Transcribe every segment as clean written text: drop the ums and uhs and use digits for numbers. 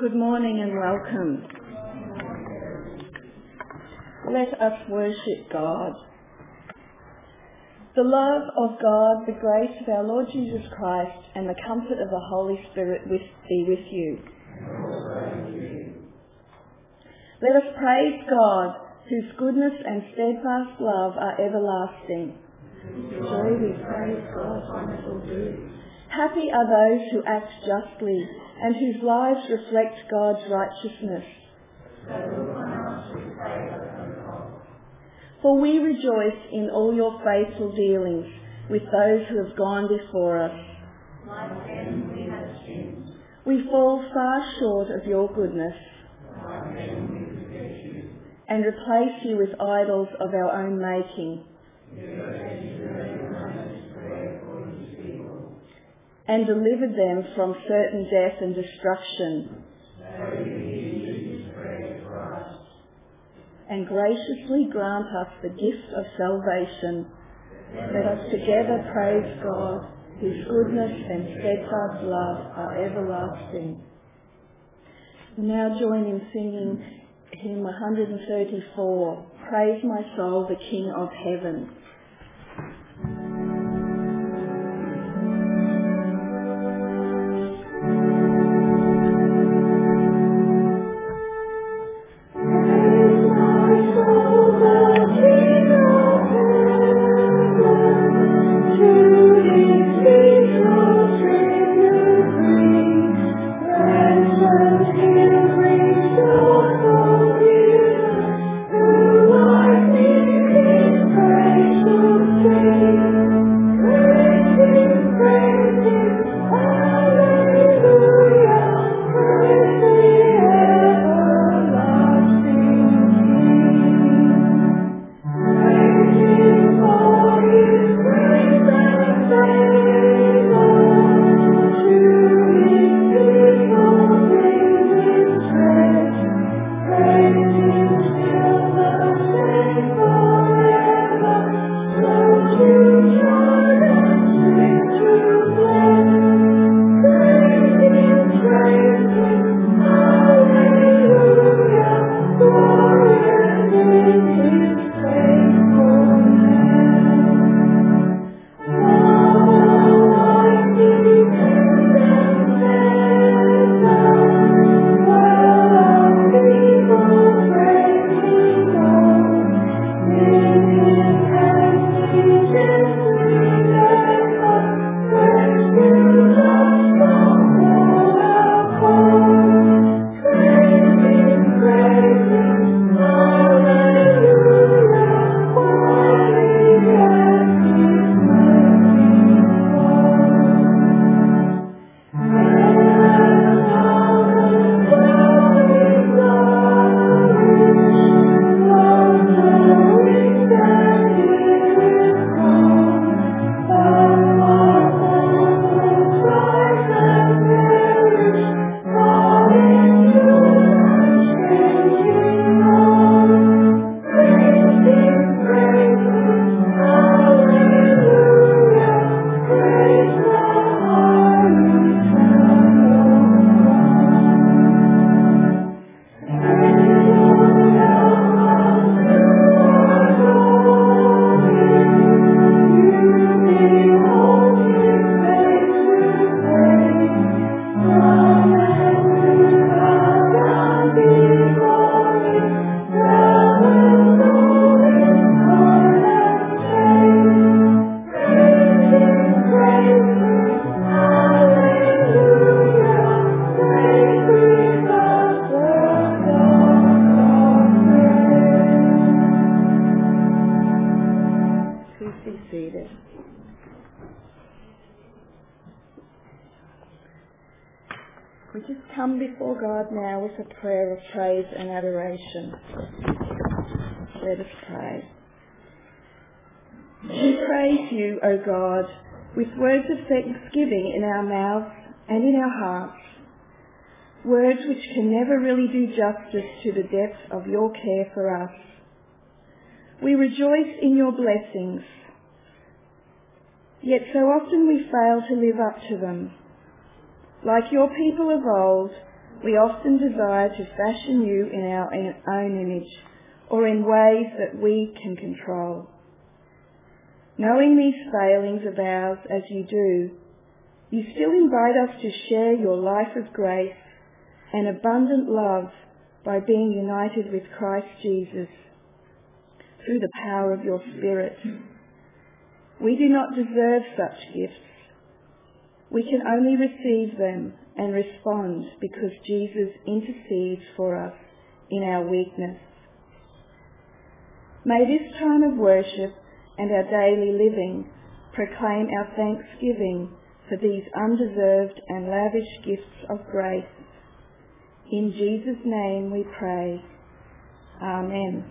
Good morning and welcome. Let us worship God. The love of God, the grace of our Lord Jesus Christ, and the comfort of the Holy Spirit be with you. Let us praise God, whose goodness and steadfast love are everlasting. Joy we praise God's wonderful deeds. Happy are those who act justly and whose lives reflect God's righteousness. For we rejoice in all your faithful dealings with those who have gone before us. Like them we have sinned. We fall far short of your goodness Like them we forget you. and replace you with idols of our own making. And delivered them from certain death and destruction. And graciously grant us the gift of salvation. Let us together praise God, whose goodness and steadfast love are everlasting. We now join in singing hymn 134, Praise My Soul, the King of Heaven. We just come before God now with a prayer of praise and adoration. Let us pray. We praise you, O God, with words of thanksgiving in our mouths and in our hearts, words which can never really do justice to the depth of your care for us. We rejoice in your blessings, yet so often we fail to live up to them. Like your people of old, we often desire to fashion you in our own image or in ways that we can control. Knowing these failings of ours as you do, you still invite us to share your life of grace and abundant love by being united with Christ Jesus through the power of your Spirit. We do not deserve such gifts. We can only receive them and respond because Jesus intercedes for us in our weakness. May this time of worship and our daily living proclaim our thanksgiving for these undeserved and lavish gifts of grace. In Jesus' name we pray. Amen.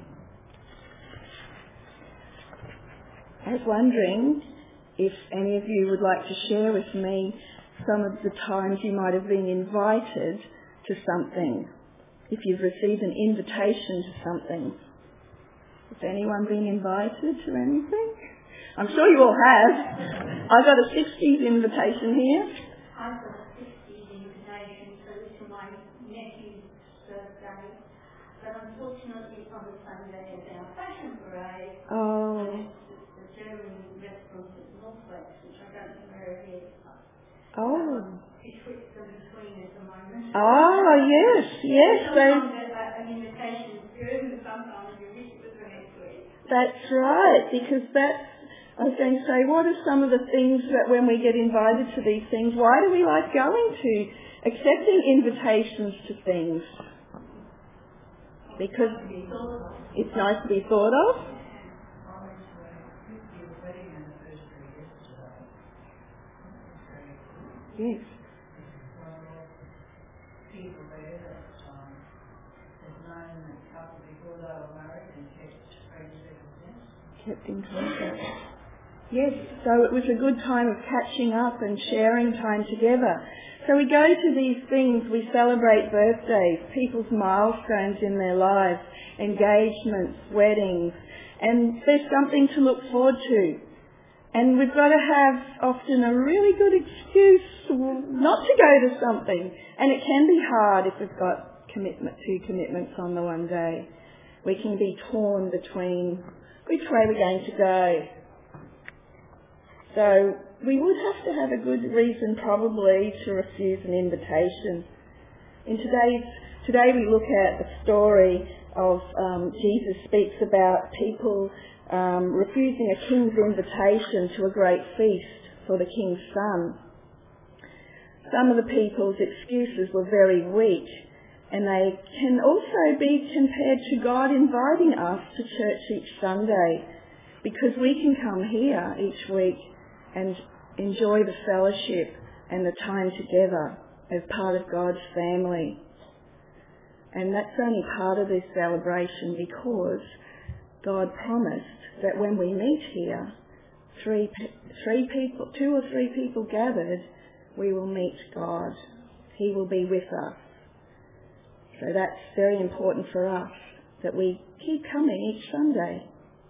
I was wondering if any of you would like to share with me some of the times you might have been invited to something, if you've received an invitation to something. Has anyone been invited to anything? I'm sure you all have. I got a 60s invitation here. I got a 60s invitation to my nephew's birthday, but unfortunately it's on the Sunday of our fashion parade. Oh. The German restaurant at Northwest, which I don't know where it is. Oh. It's between at the moment. Oh, yes. Sometimes an invitation is good and sometimes you wish it was the next week. That's right, because I was going to say, what are some of the things that when we get invited to these things, why do we like going to, accepting invitations to things? Because it's nice to be thought of. Yes. People there that had known a couple before they were married and kept friends ever since. Kept in contact. Yes, so it was a good time of catching up and sharing time together. So we go to these things, we celebrate birthdays, people's milestones in their lives, engagements, weddings, and there's something to look forward to. And we've got to have often a really good excuse not to go to something. And it can be hard if we've got two commitments on the one day. We can be torn between which way we're going to go. So we would have to have a good reason probably to refuse an invitation. Today we look at the story of Jesus speaks about people refusing a king's invitation to a great feast for the king's son. Some of the people's excuses were very weak, and they can also be compared to God inviting us to church each Sunday, because we can come here each week and enjoy the fellowship and the time together as part of God's family. And that's only part of this celebration because God promised that when we meet here, two or three people gathered, we will meet God. He will be with us. So that's very important for us, that we keep coming each Sunday.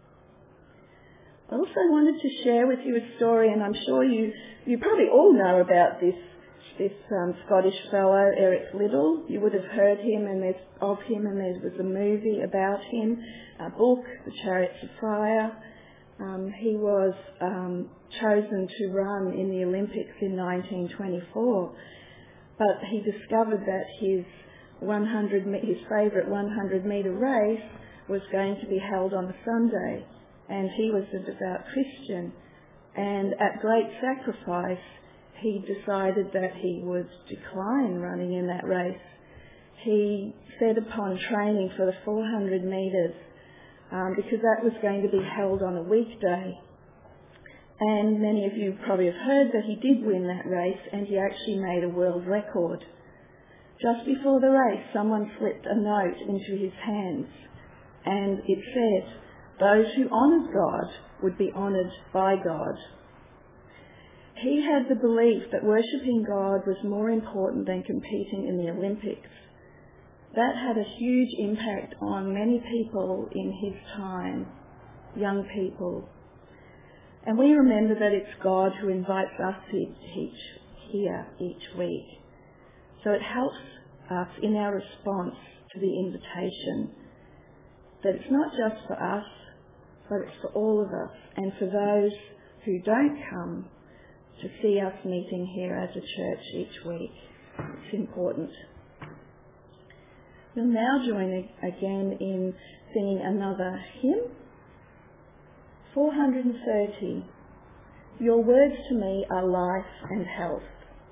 I also wanted to share with you a story, and I'm sure you probably all know about this Scottish fellow, Eric Liddell. You would have heard him and there was a movie about him, a book, The Chariots of Fire. He was chosen to run in the Olympics in 1924, but he discovered that his favourite 100-metre race was going to be held on a Sunday, and he was a devout Christian, and at great sacrifice he decided that he would decline running in that race. He set upon training for the 400 metres because that was going to be held on a weekday. And many of you probably have heard that he did win that race, and he actually made a world record. Just before the race, someone slipped a note into his hands, and it said, "Those who honoured God would be honoured by God." He had the belief that worshipping God was more important than competing in the Olympics. That had a huge impact on many people in his time, young people. And we remember that it's God who invites us to teach here each week. So it helps us in our response to the invitation, that it's not just for us, but it's for all of us, and for those who don't come to see us meeting here as a church each week. It's important. We'll now join again in singing another hymn, 430. Your words to me are life and health.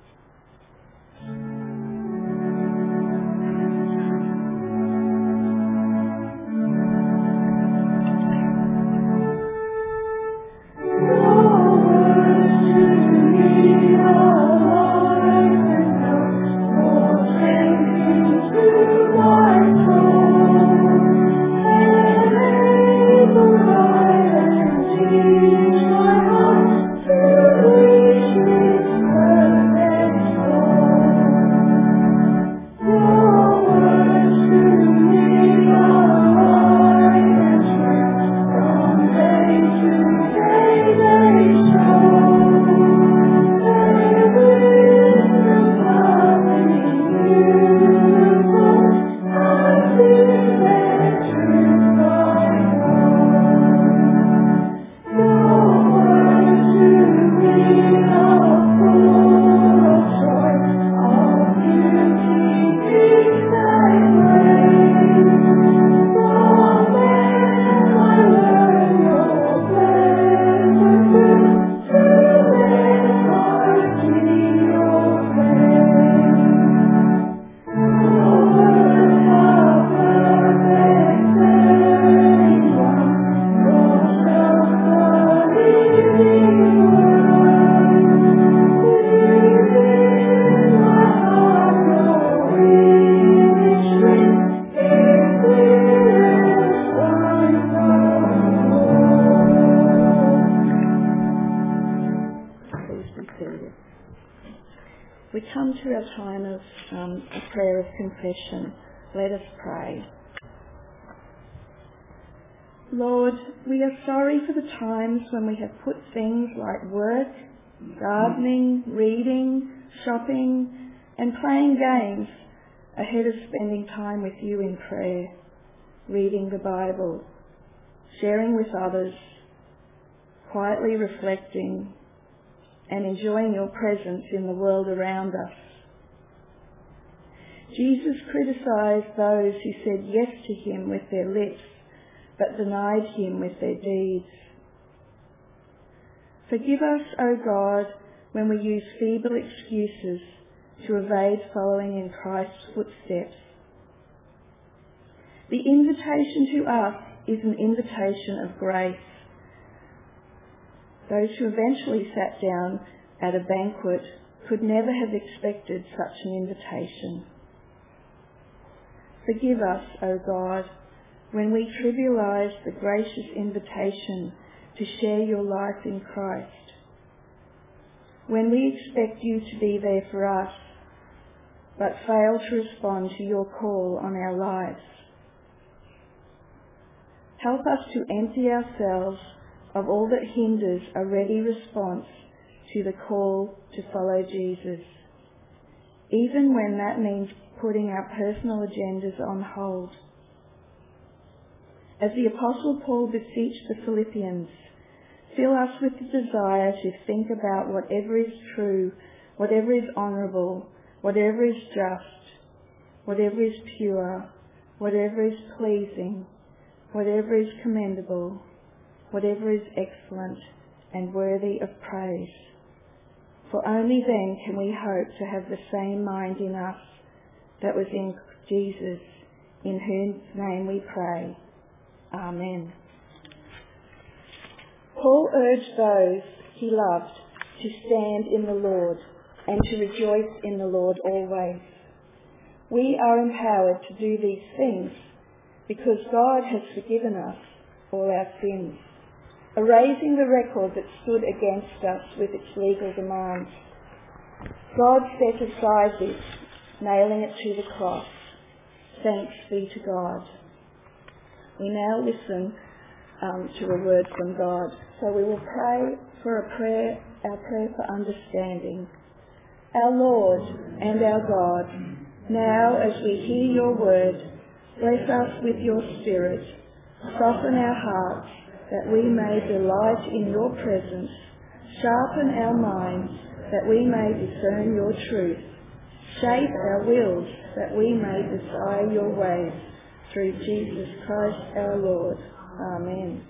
We come to our time of a prayer of confession. Let us pray. Lord, we are sorry for the times when we have put things like work, gardening, reading, shopping, and playing games ahead of spending time with you in prayer, reading the Bible, sharing with others, quietly reflecting, and enjoying your presence in the world around us. Jesus criticised those who said yes to him with their lips, but denied him with their deeds. Forgive us, O God, when we use feeble excuses to evade following in Christ's footsteps. The invitation to us is an invitation of grace. Those who eventually sat down at a banquet could never have expected such an invitation. Forgive us, O God, when we trivialise the gracious invitation to share your life in Christ, when we expect you to be there for us, but fail to respond to your call on our lives. Help us to empty ourselves of all that hinders a ready response to the call to follow Jesus, even when that means putting our personal agendas on hold. As the Apostle Paul beseeched the Philippians, fill us with the desire to think about whatever is true, whatever is honourable, whatever is just, whatever is pure, whatever is pleasing, whatever is commendable, whatever is excellent and worthy of praise. For only then can we hope to have the same mind in us that was in Jesus, in whose name we pray. Amen. Paul urged those he loved to stand in the Lord and to rejoice in the Lord always. We are empowered to do these things because God has forgiven us all our sins, erasing the record that stood against us with its legal demands. God set aside this, nailing it to the cross. Thanks be to God. We now listen to a word from God. So we will pray for our prayer for understanding. Our Lord and our God, Now, as we hear your word, bless us with your Spirit. Soften our hearts that we may delight in your presence. Sharpen our minds that we may discern your truth. Shape our wills that we may desire your ways. Through Jesus Christ our Lord. Amen.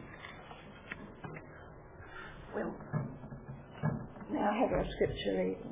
Well, now have our scripture reading.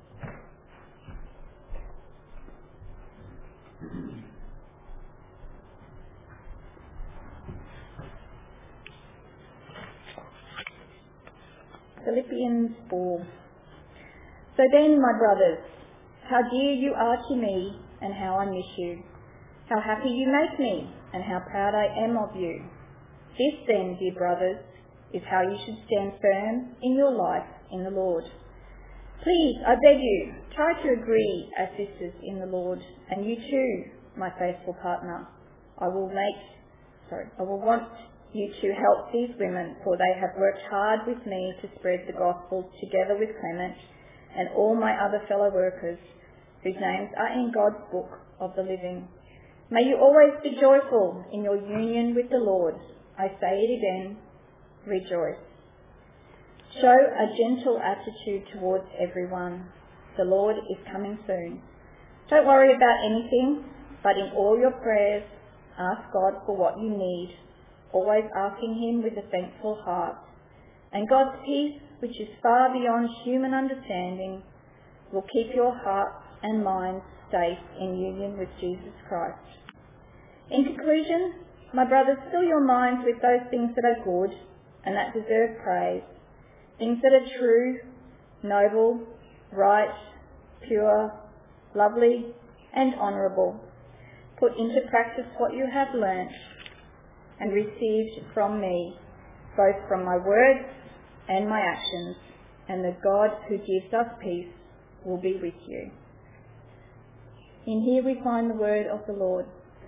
Philippians 4. So then, my brothers, how dear you are to me, and how I miss you. How happy you make me, and how proud I am of you. This then, dear brothers, is how you should stand firm in your life in the Lord. Please, I beg you, try to agree as sisters in the Lord, and you too, my faithful partner. I will want you to help these women, for they have worked hard with me to spread the gospel together with Clement and all my other fellow workers, whose names are in God's book of the living. May you always be joyful in your union with the Lord. I say it again, rejoice. Show a gentle attitude towards everyone. The Lord is coming soon. Don't worry about anything, but in all your prayers, ask God for what you need, always asking him with a thankful heart. And God's peace, which is far beyond human understanding, will keep your hearts and minds safe in union with Jesus Christ. In conclusion, my brothers, fill your minds with those things that are good and that deserve praise, things that are true, noble, right, pure, lovely, and honourable. Put into practice what you have learnt and received from me, both from my words and my actions, and the God who gives us peace will be with you. In here we find the word of the Lord.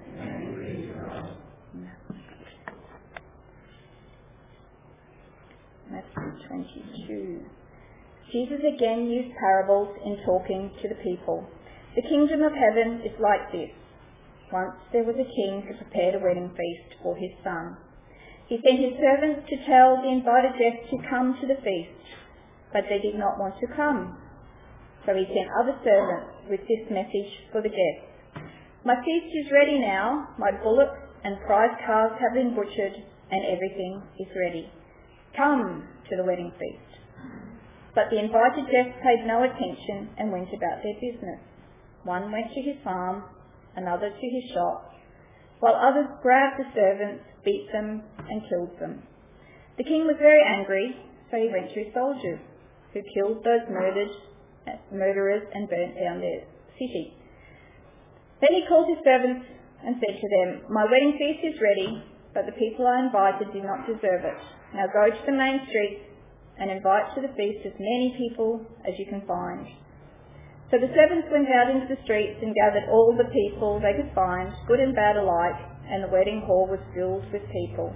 Matthew 22. Jesus again used parables in talking to the people. The kingdom of heaven is like this. Once there was a king who prepared a wedding feast for his son. He sent his servants to tell the invited guests to come to the feast, but they did not want to come. So he sent other servants with this message for the guests. My feast is ready now, my bullocks and prize calves have been butchered, and everything is ready. Come to the wedding feast. But the invited guests paid no attention and went about their business. One went to his farm, another to his shop, while others grabbed the servants, beat them, and killed them. The king was very angry, so he went to his soldiers, who killed those murderers and burnt down their city. Then he called his servants and said to them, my wedding feast is ready, but the people I invited do not deserve it. Now go to the main streets and invite to the feast as many people as you can find. So the servants went out into the streets and gathered all the people they could find, good and bad alike, and the wedding hall was filled with people.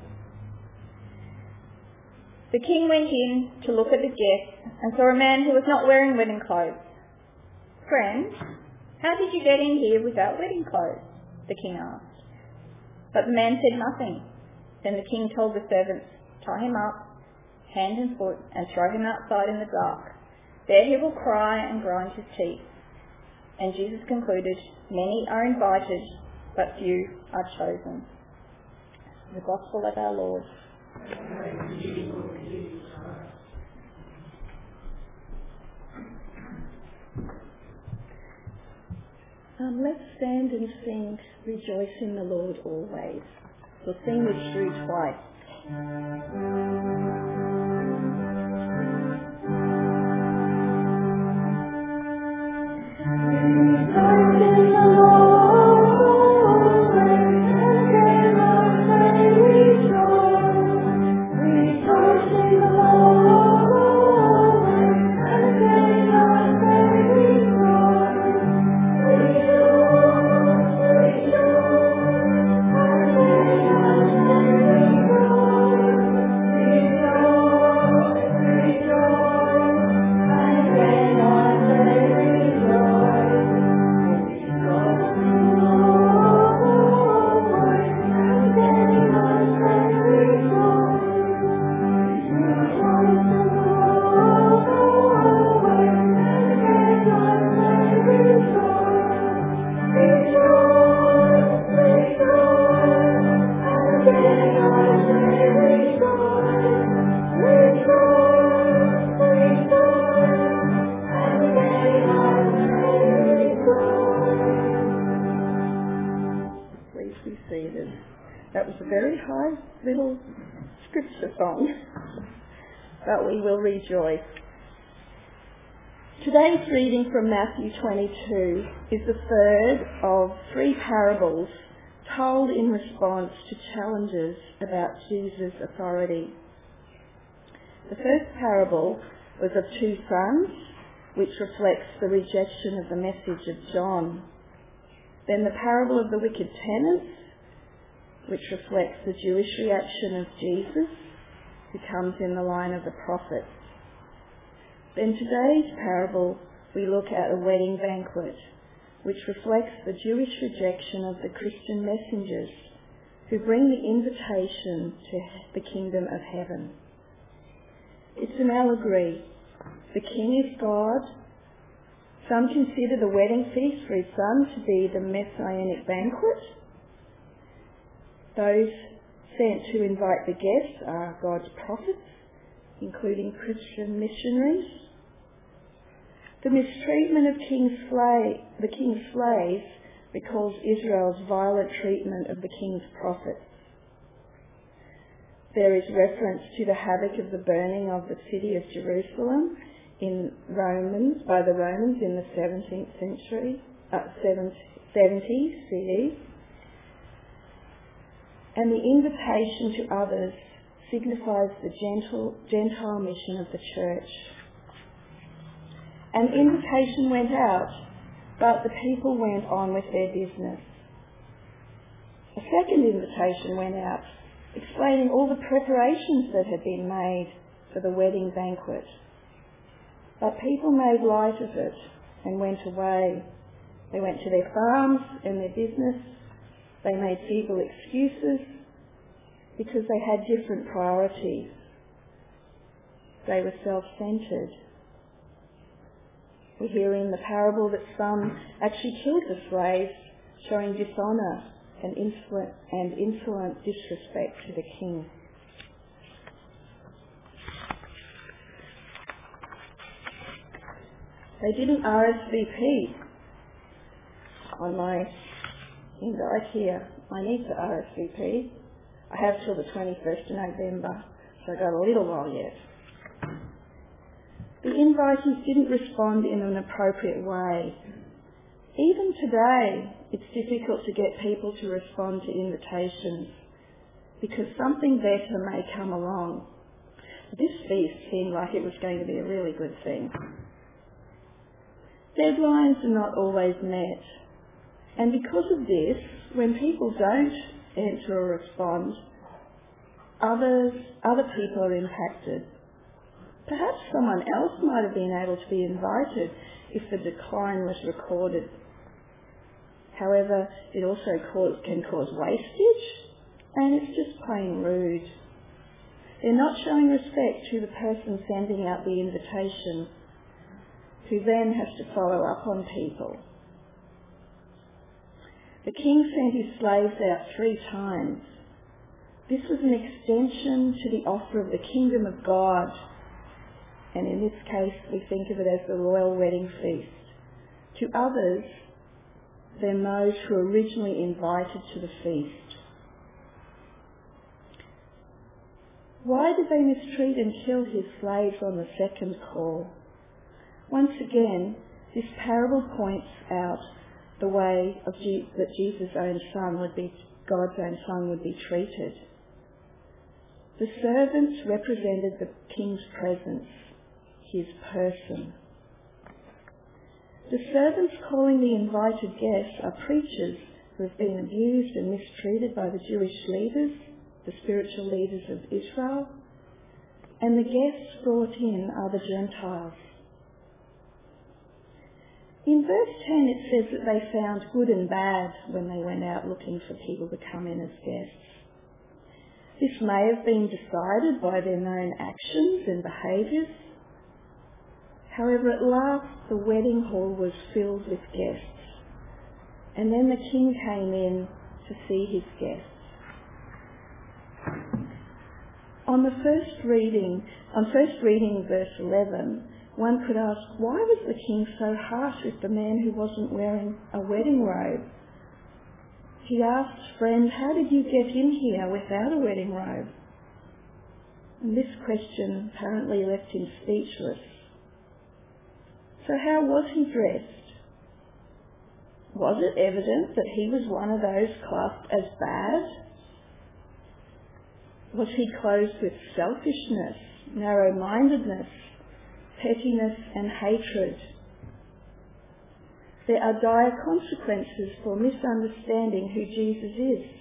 The king went in to look at the guests and saw a man who was not wearing wedding clothes. Friend, how did you get in here without wedding clothes? The king asked. But the man said nothing. Then the king told the servants, tie him up, hand and foot, and throw him outside in the dark. There he will cry and grind his teeth. And Jesus concluded, many are invited, but few are chosen. The Gospel of our Lord. Let's stand and sing Rejoice in the Lord Always. We'll sing this through twice. Rejoice, song, but we will rejoice. Today's reading from Matthew 22 is the third of 3 parables told in response to challenges about Jesus' authority. The first parable was of 2 sons, which reflects the rejection of the message of John. Then the parable of the wicked tenants, which reflects the Jewish reaction of Jesus, who comes in the line of the prophets. In today's parable, we look at a wedding banquet, which reflects the Jewish rejection of the Christian messengers who bring the invitation to the kingdom of heaven. It's an allegory. The king is God. Some consider the wedding feast for his son to be the messianic banquet. Those sent to invite the guests are God's prophets, including Christian missionaries. The mistreatment of the king's slaves recalls Israel's violent treatment of the king's prophets. There is reference to the havoc of the burning of the city of Jerusalem by the Romans in the 17th century, 70 CE. And the invitation to others signifies the Gentile mission of the church. An invitation went out, but the people went on with their business. A second invitation went out, explaining all the preparations that had been made for the wedding banquet. But people made light of it and went away. They went to their farms and their business. They made feeble excuses because they had different priorities. They were self-centred. We hear in the parable that some actually killed the slaves, showing dishonour and insolent disrespect to the king. They didn't RSVP on my invite here. I need to RSVP. I have till the 21st of November, so I've got a little while yet. The invitees didn't respond in an appropriate way. Even today, it's difficult to get people to respond to invitations because something better may come along. This feast seemed like it was going to be a really good thing. Deadlines are not always met. And because of this, when people don't answer or respond, other people are impacted. Perhaps someone else might have been able to be invited if the decline was recorded. However, it also can cause wastage, and it's just plain rude. They're not showing respect to the person sending out the invitation, who then has to follow up on people. The king sent his slaves out 3 times. This was an extension to the offer of the kingdom of God, and in this case we think of it as the royal wedding feast, to others than those who were originally invited to the feast. Why did they mistreat and kill his slaves on the second call? Once again, this parable points out the way that Jesus' own son God's own son would be treated. The servants represented the king's presence, his person. The servants calling the invited guests are preachers who have been abused and mistreated by the Jewish leaders, the spiritual leaders of Israel, and the guests brought in are the Gentiles. In verse 10 it says that they found good and bad when they went out looking for people to come in as guests. This may have been decided by their known actions and behaviours. However, at last the wedding hall was filled with guests, and then the king came in to see his guests. On first reading verse 11, one could ask, why was the king so harsh with the man who wasn't wearing a wedding robe? He asked, friend, how did you get in here without a wedding robe? And this question apparently left him speechless. So how was he dressed? Was it evident that he was one of those classed as bad? Was he clothed with selfishness, narrow-mindedness, pettiness and hatred? There are dire consequences for misunderstanding who Jesus is.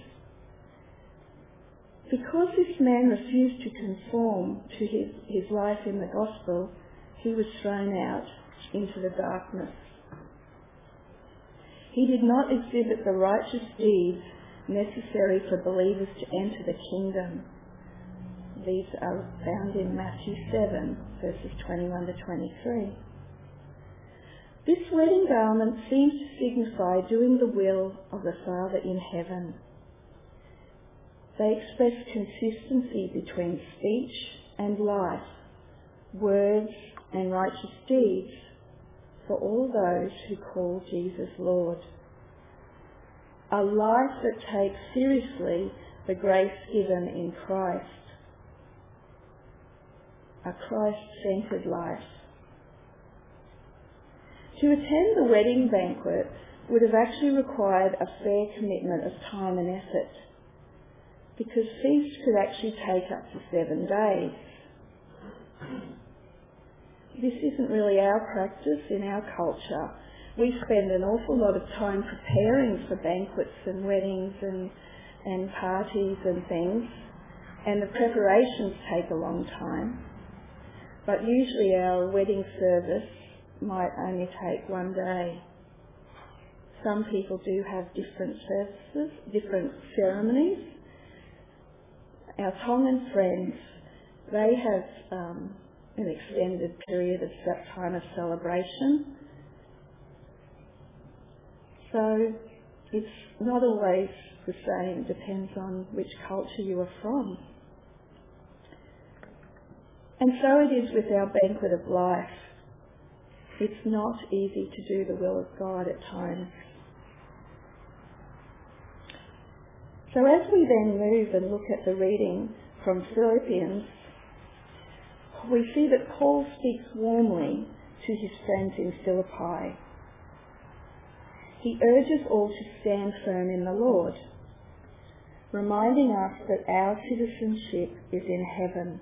Because this man refused to conform to his life in the gospel, he was thrown out into the darkness. He did not exhibit the righteous deeds necessary for believers to enter the kingdom. These are found in Matthew 7, verses 21 to 23. This wedding garment seems to signify doing the will of the Father in heaven. They express consistency between speech and life, words and righteous deeds for all those who call Jesus Lord. A life that takes seriously the grace given in Christ. A Christ-centred life. To attend the wedding banquet would have actually required a fair commitment of time and effort, because feasts could actually take up to 7 days. This isn't really our practice in our culture. We spend an awful lot of time preparing for banquets and weddings and parties and things, and the preparations take a long time. But usually our wedding service might only take 1 day. Some people do have different services, different ceremonies. Our Tongan friends, they have an extended period of time of celebration. So it's not always the same, depends on which culture you are from. And so it is with our banquet of life. It's not easy to do the will of God at times. So as we then move and look at the reading from Philippians, we see that Paul speaks warmly to his friends in Philippi. He urges all to stand firm in the Lord, reminding us that our citizenship is in heaven.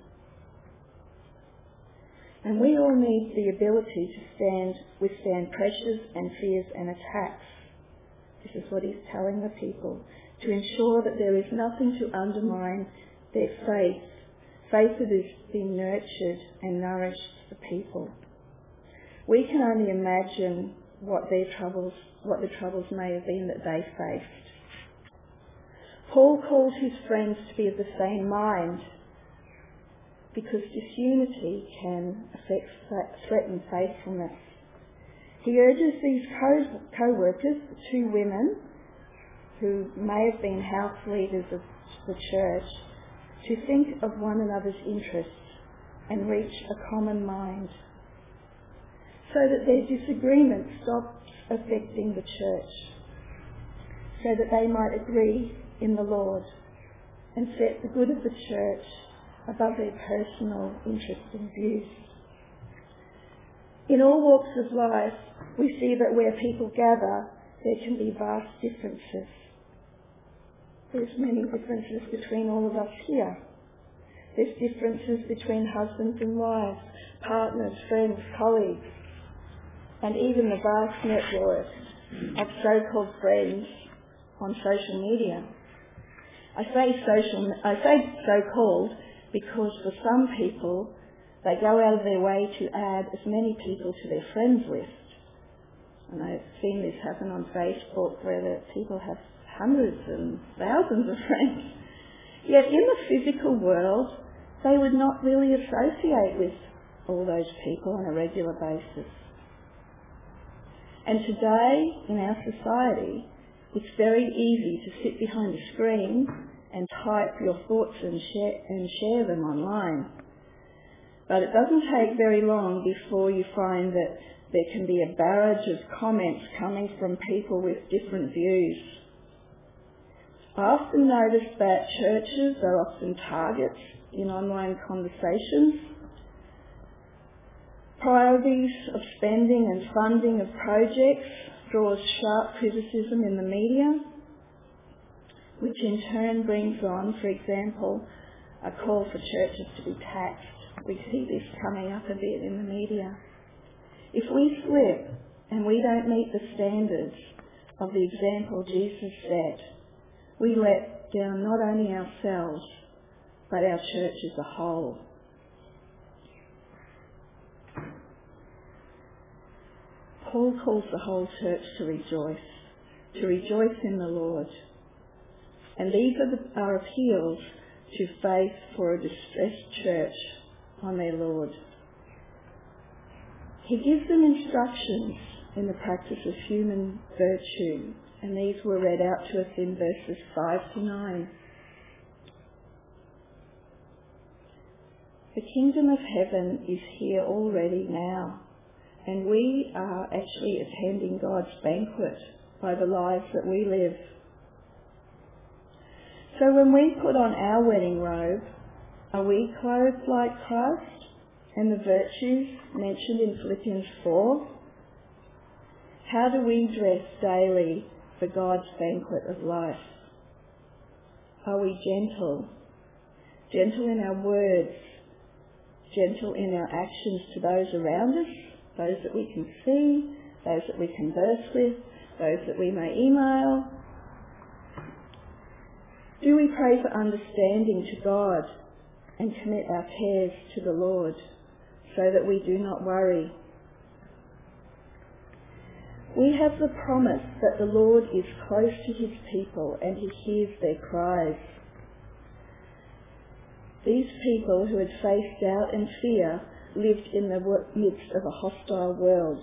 And we all need the ability to withstand pressures and fears and attacks. This is what he's telling the people, to ensure that there is nothing to undermine their faith that is being nurtured and nourished the people. We can only imagine what the troubles may have been that they faced. Paul calls his friends to be of the same mind, because disunity can threaten faithfulness. He urges these co-workers, 2 women who may have been house leaders of the church, to think of one another's interests and reach a common mind, so that their disagreement stops affecting the church, so that they might agree in the Lord and set the good of the church above their personal interests and views. In all walks of life, we see that where people gather, there can be vast differences. There's many differences between all of us here. There's differences between husbands and wives, partners, friends, colleagues, and even the vast network of so-called friends on social media. I say so-called because for some people, they go out of their way to add as many people to their friends list. And I've seen this happen on Facebook, where the people have hundreds and thousands of friends. Yet in the physical world, they would not really associate with all those people on a regular basis. And today, in our society, it's very easy to sit behind a screen and type your thoughts and share them online. But it doesn't take very long before you find that there can be a barrage of comments coming from people with different views. I often notice that churches are often targets in online conversations. Priorities of spending and funding of projects draws sharp criticism in the media, which in turn brings on, for example, a call for churches to be taxed. We see this coming up a bit in the media. If we slip and we don't meet the standards of the example Jesus set, we let down not only ourselves, but our church as a whole. Paul calls the whole church to rejoice in the Lord. And these are our appeals to faith for a distressed church on their Lord. He gives them instructions in the practice of human virtue, and these were read out to us in verses 5 to 9. The kingdom of heaven is here already now, and we are actually attending God's banquet by the lives that we live. So when we put on our wedding robe, are we clothed like Christ and the virtues mentioned in Philippians 4? How do we dress daily for God's banquet of life? Are we gentle? Gentle in our words, gentle in our actions to those around us, those that we can see, those that we converse with, those that we may email? Do we pray for understanding to God and commit our cares to the Lord so that we do not worry? We have the promise that the Lord is close to his people and he hears their cries. These people who had faced doubt and fear lived in the midst of a hostile world.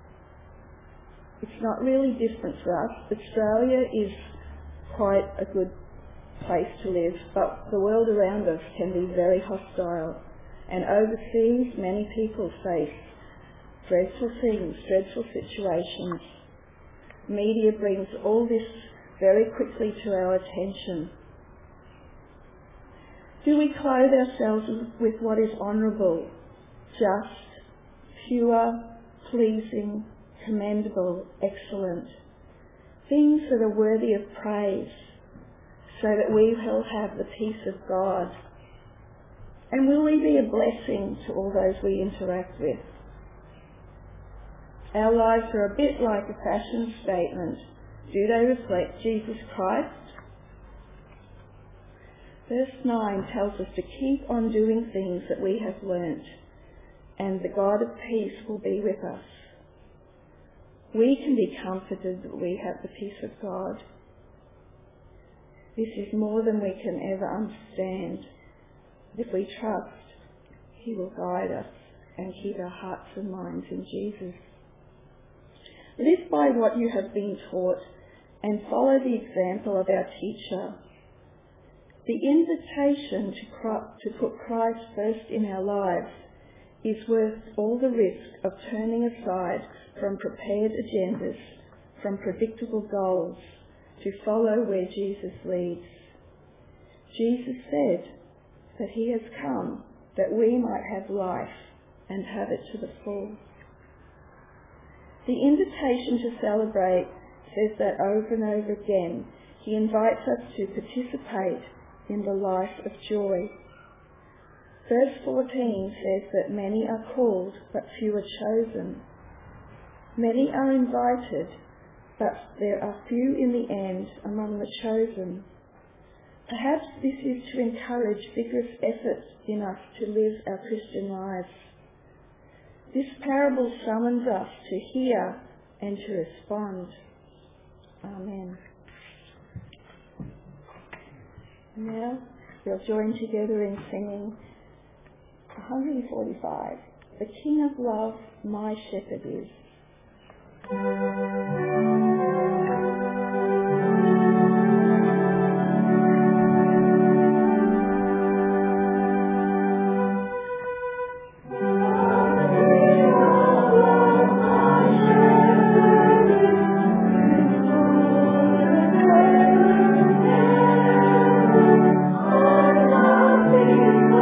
It's not really different for us. Australia is quite a good place to live, but the world around us can be very hostile. And overseas, many people face dreadful things, dreadful situations. Media brings all this very quickly to our attention. Do we clothe ourselves with what is honourable, just, pure, pleasing, commendable, excellent, things that are worthy of praise, so that we will have the peace of God? And will we be a blessing to all those we interact with? Our lives are a bit like a fashion statement. Do they reflect Jesus Christ? Verse 9 tells us to keep on doing things that we have learnt, and the God of peace will be with us. We can be comforted that we have the peace of God. This is more than we can ever understand. If we trust, he will guide us and keep our hearts and minds in Jesus. Live by what you have been taught and follow the example of our teacher. The invitation to put Christ first in our lives is worth all the risk of turning aside from prepared agendas, from predictable goals, to follow where Jesus leads. Jesus said that he has come that we might have life and have it to the full. The invitation to celebrate says that over and over again. He invites us to participate in the life of joy. Verse 14 says that many are called, but few are chosen. Many are invited, but there are few in the end among the chosen. Perhaps this is to encourage vigorous effort in us to live our Christian lives. This parable summons us to hear and to respond. Amen. Now we'll join together in singing 145, The King of Love, My Shepherd is. Thank you.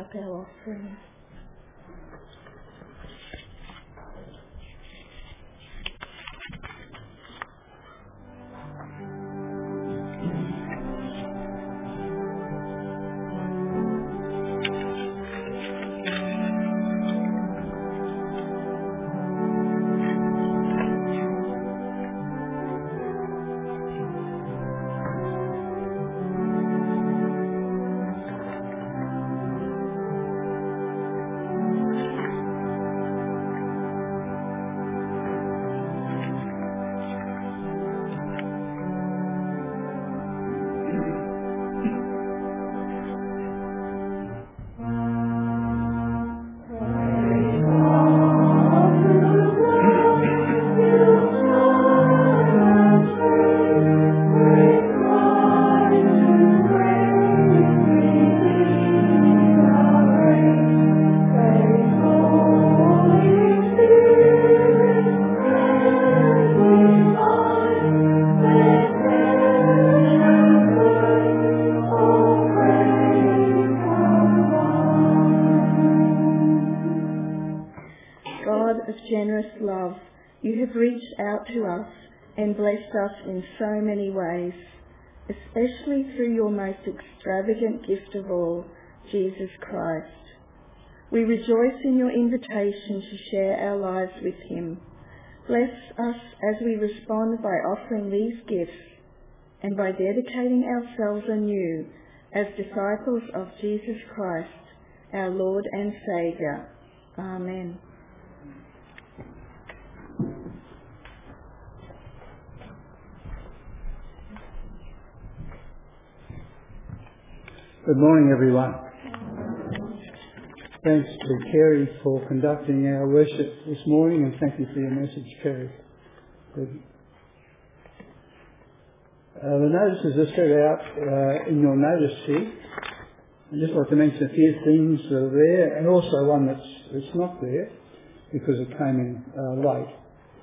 up our offering. You have reached out to us and blessed us in so many ways, especially through your most extravagant gift of all, Jesus Christ. We rejoice in your invitation to share our lives with him. Bless us as we respond by offering these gifts and by dedicating ourselves anew as disciples of Jesus Christ, our Lord and Saviour. Amen. Good morning, everyone. Thanks to Kerry for conducting our worship this morning, and thank you for your message, Kerry. Good. The notices are set out in your notice sheet. I'd just like to mention a few things that are there, and also one that's not there because it came in late.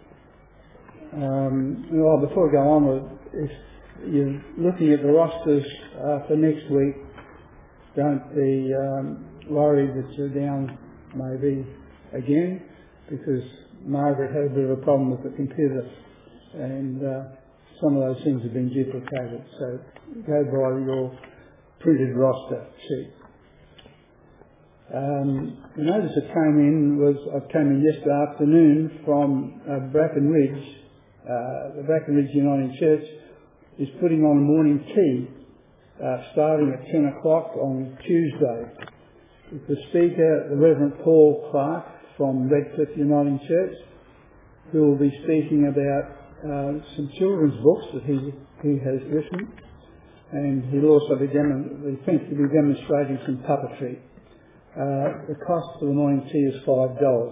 Before I go on with if you're looking at the rosters for next week, don't be worried that you're down maybe again, because Margaret had a bit of a problem with the computer and some of those things have been duplicated. So go by your printed roster sheet. The notice that came in yesterday afternoon from Bracken Ridge. The Bracken Ridge Uniting Church is putting on morning tea starting at 10 o'clock on Tuesday. With the speaker, the Reverend Paul Clark from Redcliffe Uniting Church, who will be speaking about some children's books that he has written, and he'll also be demonstrating some puppetry. The cost for the morning tea is $5.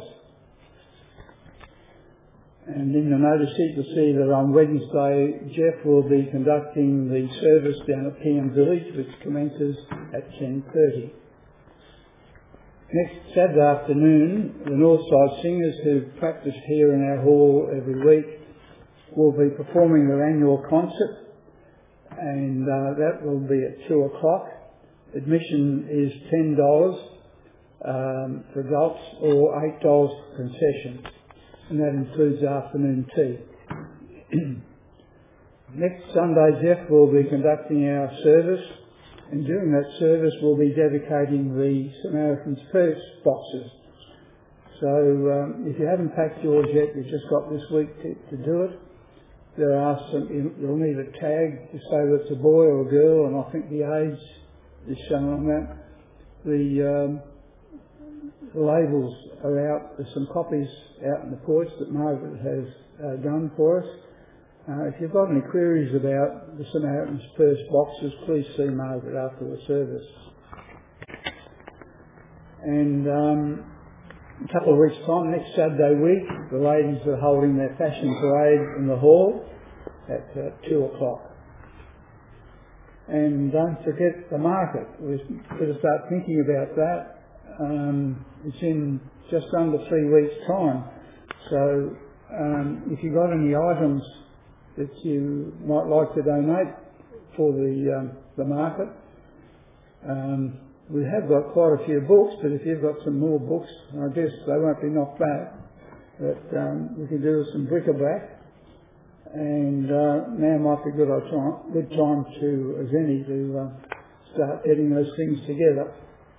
And in the notice sheet you'll see that on Wednesday Jeff will be conducting the service down at PM Village, which commences at 10:30. Next Saturday afternoon, the Northside Singers, who practice here in our hall every week, will be performing their annual concert, and that will be at 2 o'clock. Admission is $10 for adults or $8 for concession, and that includes afternoon tea. Next Sunday, Jeff will be conducting our service, and during that service we'll be dedicating the Samaritan's Purse boxes. So if you haven't packed yours yet, you've just got this week to do it. There are you'll need a tag to say that it's a boy or a girl, and I think the age is shown on that. The labels are out. There's some copies out in the porch that Margaret has done for us. If you've got any queries about the Samaritan's Purse boxes, please see Margaret after the service. And a couple of weeks' time, next Saturday week, the ladies are holding their fashion parade in the hall at 2 o'clock. And don't forget the market. We've got to start thinking about that. It's in just under 3 weeks' time. So if you've got any items that you might like to donate for the market, We have got quite a few books, but if you've got some more books, I guess they won't be knocked back. But we can do some bric-a-brac. And now might be a good time to, as any, to start getting those things together.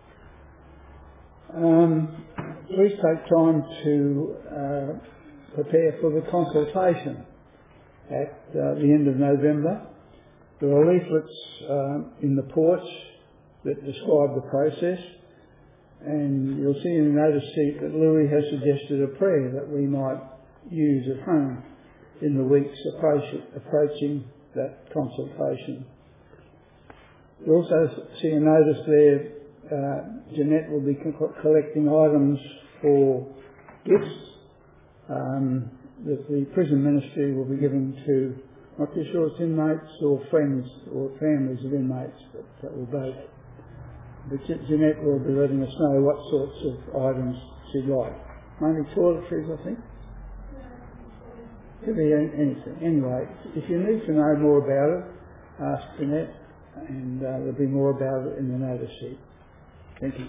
Please take time to prepare for the consultation at the end of November. There are leaflets in the porch that describe the process, and you'll see in the notice sheet that Louis has suggested a prayer that we might use at home in the weeks approaching that consultation. You also see a notice there, Jeanette will be collecting items for gifts that the prison ministry will be giving to, not too sure it's inmates or friends or families of inmates, but that will both. But Jeanette will be letting us know what sorts of items she'd like. Mainly toiletries, I think. Could be anything. Anyway, if you need to know more about it, ask Jeanette, and there'll be more about it in the notice sheet. Thank you.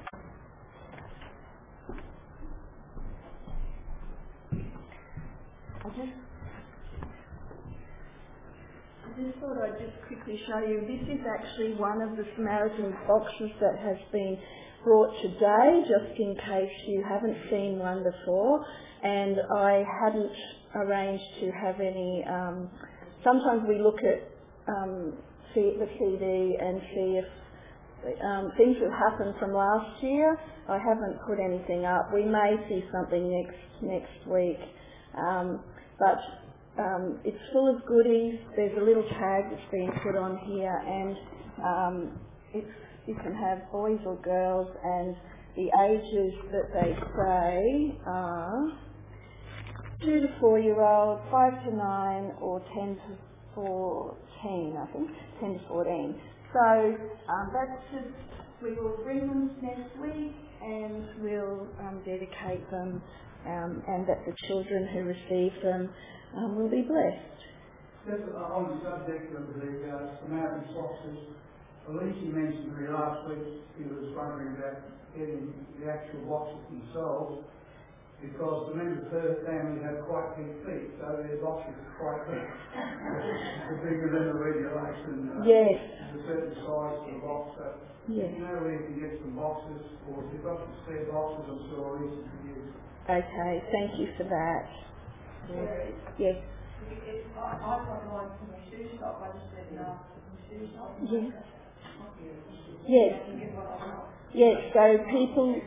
I just thought I'd just quickly show you. This is actually one of the Samaritan boxes that has been brought today, just in case you haven't seen one before. And I hadn't arranged to have any. Sometimes we look at the CD and see if things have happened from last year. I haven't put anything up. We may see something next week, but it's full of goodies. There's a little tag that's been put on here, and you can have boys or girls, and the ages that they say are 2 to 4-year-old, 5 to 9, or 10 to 14, I think, 10 to 14. So that's just, we will bring them next week, and we'll dedicate them, and that the children who receive them will be blessed. Just on the subject of the Samaritan boxes, Alicia mentioned to me last week he was wondering about getting the actual boxes themselves, because the members of her family have quite big feet, so their boxes are quite big. They're bigger than the regulation. Yes. A certain size for the box. So yes. You know where you can get some boxes, or if you've got some spare boxes, I'm sure Alicia can use. Okay, thank you for that. Yes. I've got mine from the shoe shop. I just said no from the shoe shop. Yes. Yes. Yes, so people.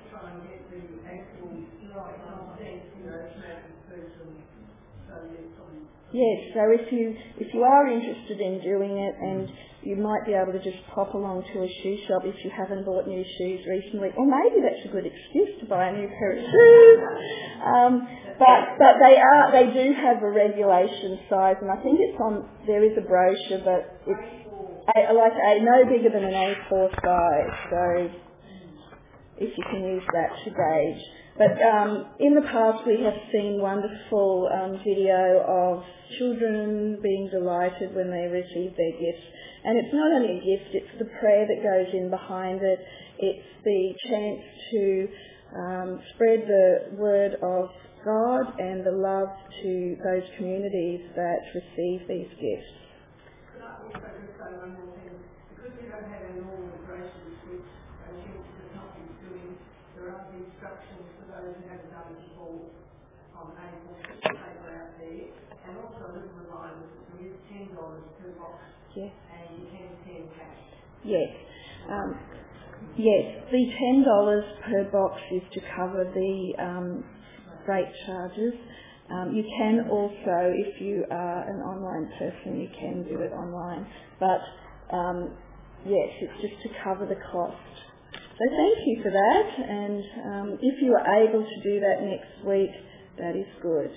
Yes, so if you are interested in doing it, and you might be able to just pop along to a shoe shop if you haven't bought new shoes recently, or maybe that's a good excuse to buy a new pair of shoes. But they do have a regulation size, and I think there is a brochure, but it's no bigger than an A4 size, so if you can use that to gauge. But in the past we have seen wonderful video of children being delighted when they receive their gifts. And it's not only a gift, it's the prayer that goes in behind it. It's the chance to spread the word of God and the love to those communities that receive these gifts. Could I also just say one more thing? Because we don't have any normal operations which the company's doing, there are the instructions for those who haven't done it before on A4 paper out there, and also a little reminder that we use $10 per box. Yes. And you can send cash. Yes. Yes, the $10 per box is to cover the freight charges. You can also, if you are an online person, you can do it online. But yes, it's just to cover the cost. So thank you for that, and if you are able to do that next week, that is good.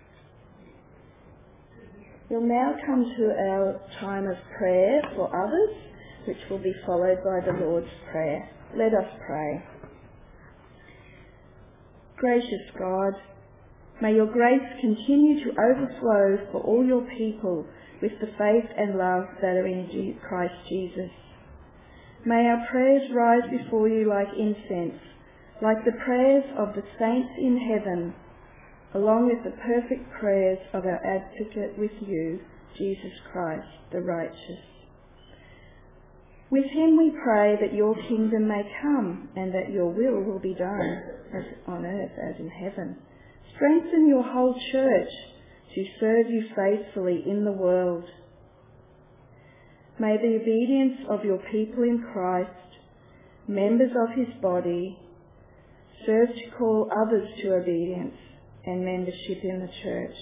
We'll now come to our time of prayer for others, which will be followed by the Lord's Prayer. Let us pray. Gracious God, may your grace continue to overflow for all your people with the faith and love that are in Christ Jesus. May our prayers rise before you like incense, like the prayers of the saints in heaven, along with the perfect prayers of our advocate with you, Jesus Christ, the righteous. With him we pray that your kingdom may come and that your will be done as on earth as in heaven. Strengthen your whole church to serve you faithfully in the world. May the obedience of your people in Christ, members of his body, serve to call others to obedience and membership in the church.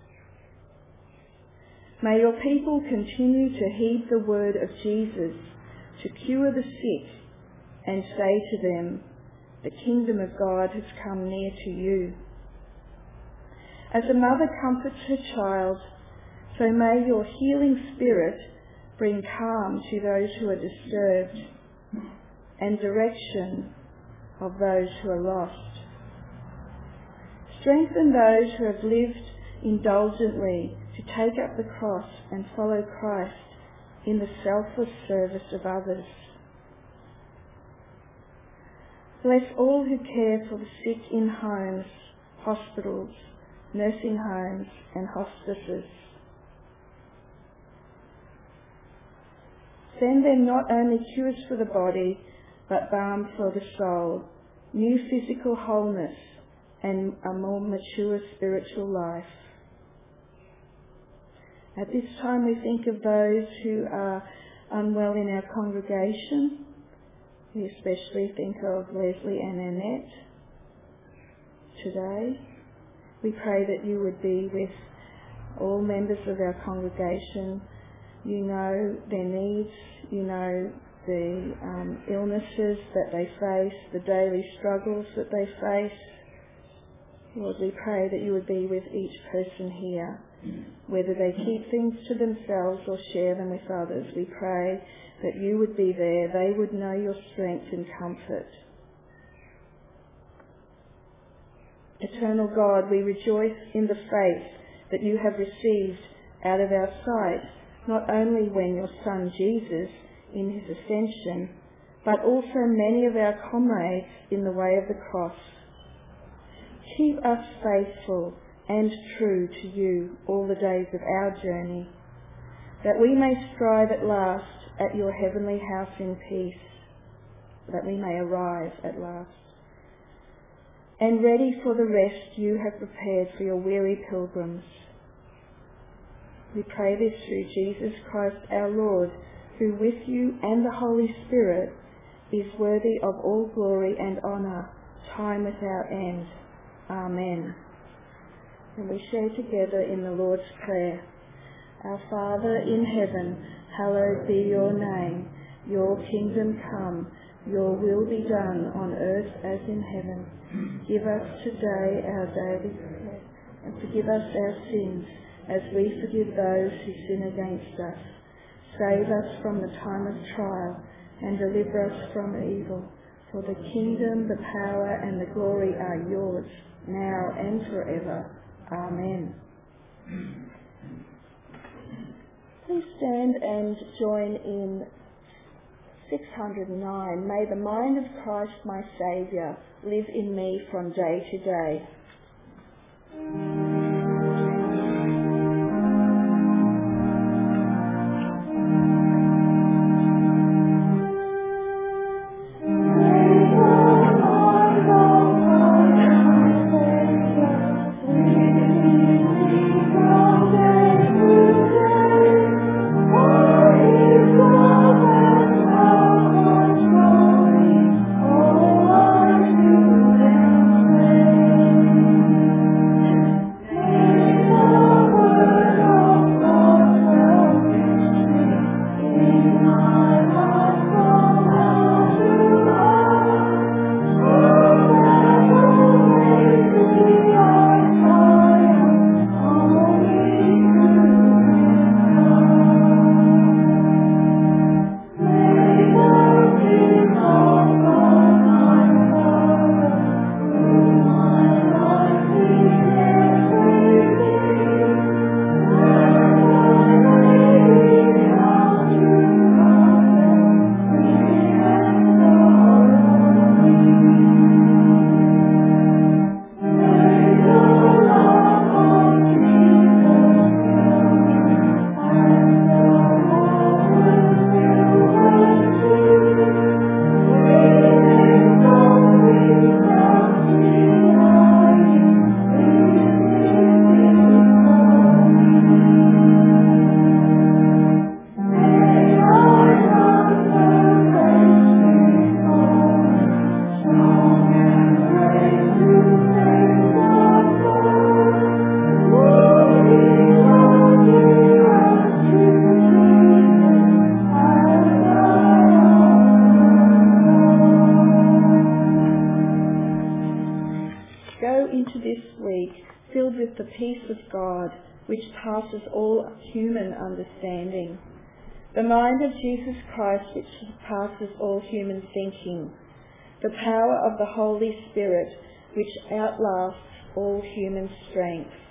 May your people continue to heed the word of Jesus to cure the sick and say to them, the kingdom of God has come near to you. As a mother comforts her child, so may your healing spirit bring calm to those who are disturbed and direction of those who are lost. Strengthen those who have lived indulgently to take up the cross and follow Christ in the selfless service of others. Bless all who care for the sick in homes, hospitals, nursing homes and hospices. Send them not only cures for the body, but balm for the soul, new physical wholeness, and a more mature spiritual life. At this time we think of those who are unwell in our congregation. We especially think of Leslie and Annette today. We pray that you would be with all members of our congregation. You know their needs, you know the illnesses that they face, the daily struggles that they face. Lord, we pray that you would be with each person here, whether they keep things to themselves or share them with others. We pray that you would be there, they would know your strength and comfort. Eternal God, we rejoice in the faith that you have received out of our sight, not only when your Son Jesus in his ascension, but also many of our comrades in the way of the cross. Keep us faithful and true to you all the days of our journey, that we may strive at last at your heavenly house in peace, that we may arrive at last, and ready for the rest you have prepared for your weary pilgrims. We pray this through Jesus Christ our Lord, who with you and the Holy Spirit is worthy of all glory and honour, time without end. Amen. And we share together in the Lord's Prayer. Our Father in heaven, hallowed be your name. Your kingdom come, your will be done on earth as in heaven. Give us today our daily bread, and forgive us our sins, as we forgive those who sin against us. Save us from the time of trial, and deliver us from evil. For the kingdom, the power, and the glory are yours, now and forever. Amen. Please stand and join in 609. May the mind of Christ my Saviour live in me from day to day. peace of God, which passes all human understanding, the mind of Jesus Christ, which surpasses all human thinking, the power of the Holy Spirit, which outlasts all human strength,